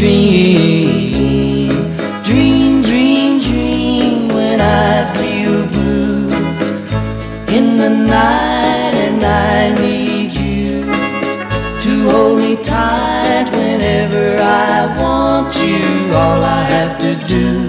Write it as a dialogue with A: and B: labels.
A: dream, dream, dream, dream when I feel blue in the night and I need you to hold me tight whenever I want you. All I have to do